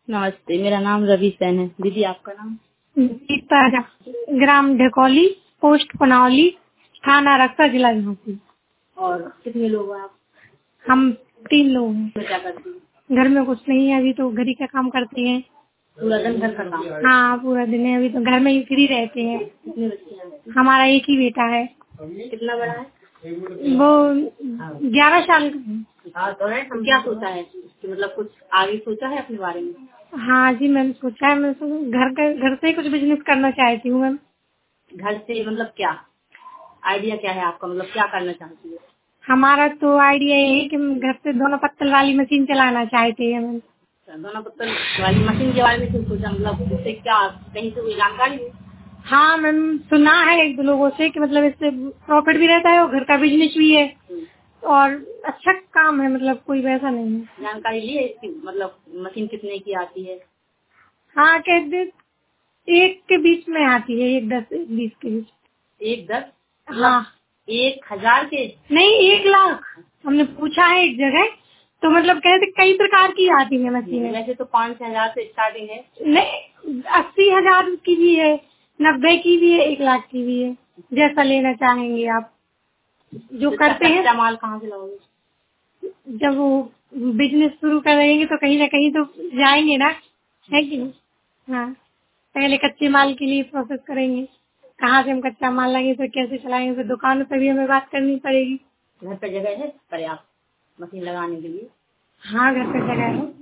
नमस्ते, मेरा नाम रवि सेन है। दीदी आपका नाम? दीपा राजा, ग्राम ढकोली, पोस्ट पनौली, थाना रक्सा, जिला झांसी। और कितने लोग हैं आप? हम 3 लोग हैं। तो क्या करती हैं? घर में कुछ नहीं है, अभी तो घर ही का काम करते हैं। पूरा दिन घर का काम? हाँ, पूरा दिन है, अभी तो घर में ही फ्री रहते हैं। कितने बच्चे हैं? हमारा एक ही बेटा है। कितना बड़ा है? वो 11 साल का है। हाँ, तो है। हम क्या सोचा है कि मतलब कुछ आगे सोचा है अपने बारे में? हाँ जी, मैंने सोचा है, मैं घर से ही कुछ बिजनेस करना चाहती हूँ मैम। घर से मतलब क्या आइडिया क्या है आपका? मतलब क्या करना चाहती है? हमारा तो आइडिया ये है कि हम घर से दोनों पत्तल वाली मशीन चलाना चाहते हैं मैम। दोनों पत्तल वाली मशीन के बारे में क्यों सोचा? मतलब उससे क्या कहीं से कोई जानकारी है? हाँ मैम, सुना है 1-2 लोगों से कि मतलब इससे प्रॉफिट भी रहता है और घर का बिजनेस भी है और अच्छा काम है, मतलब कोई वैसा नहीं है। जानकारी ली है इसकी? मतलब मशीन कितने की आती है? हाँ, कहते 1 के बीच में आती है, 1-10, 1-20 के बीच। 1-10? हाँ, 1,000 के? नहीं 1 लाख। हमने पूछा है एक जगह, तो मतलब कहते कई प्रकार की आती है मशीनें। वैसे तो 5,000 से स्टार्टिंग है। नहीं, 80,000 की भी है, 90 की भी है, 1 लाख की भी है, जैसा लेना चाहेंगे आप। जो तो करते हैं, कच्चा माल कहाँ से लाओगे? जब वो बिजनेस शुरू करेंगे तो कहीं ना कहीं तो जाएंगे ना, है कि नहीं? हाँ, पहले कच्चे माल के लिए प्रोसेस करेंगे, कहाँ से हम कच्चा माल लाएंगे, तो कैसे चलाएंगे, फिर दुकानों पर भी हमें बात करनी पड़ेगी। घर पे जगह है पर्याप्त मशीन लगाने के लिए? हाँ, घर पे जगह है।